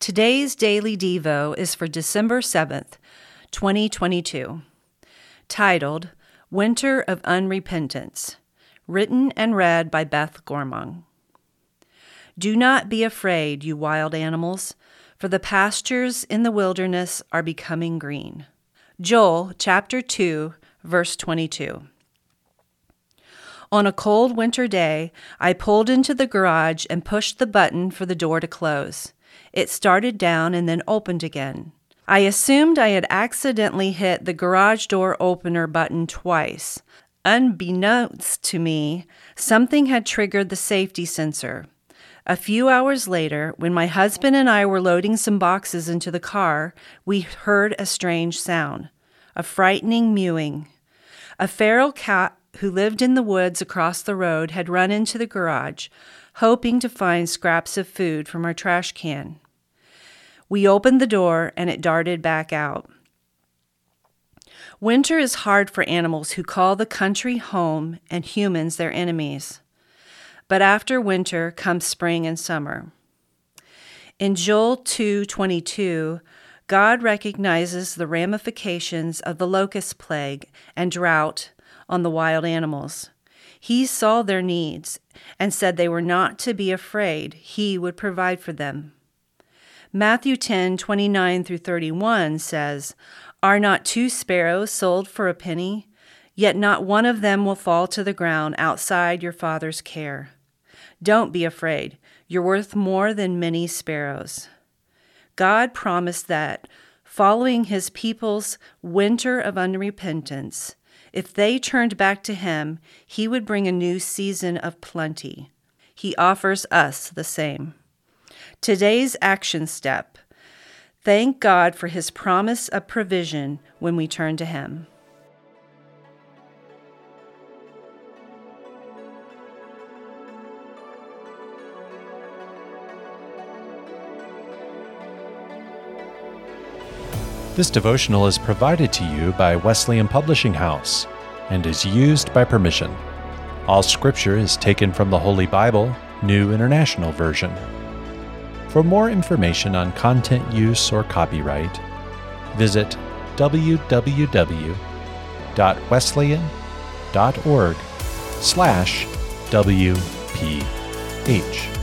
Today's Daily Devo is for December 7th, 2022, titled Winter of Unrepentance, written and read by Beth Gormong. Do not be afraid, you wild animals, for the pastures in the wilderness are becoming green. Joel chapter 2, verse 22. On a cold winter day, I pulled into the garage and pushed the button for the door to close. It started down and then opened again. I assumed I had accidentally hit the garage door opener button twice. Unbeknownst to me, something had triggered the safety sensor. A few hours later, when my husband and I were loading some boxes into the car, we heard a strange sound, a frightening mewing. A feral cat who lived in the woods across the road had run into the garage, hoping to find scraps of food from our trash can. We opened the door and it darted back out. Winter is hard for animals who call the country home and humans their enemies. But after winter comes spring and summer. In Joel 2:22, God recognizes the ramifications of the locust plague and drought on the wild animals. He saw their needs and said they were not to be afraid. He would provide for them. Matthew 10:29 through 31 says, Are not 2 sparrows sold for a penny? Yet not one of them will fall to the ground outside your Father's care. Don't be afraid. You're worth more than many sparrows. God promised that, following his people's winter of unrepentance, if they turned back to him, he would bring a new season of plenty. He offers us the same. Today's action step. Thank God for his promise of provision when we turn to him. This devotional is provided to you by Wesleyan Publishing House and is used by permission. All scripture is taken from the Holy Bible, New International Version. For more information on content use or copyright, visit www.wesleyan.org/WPH.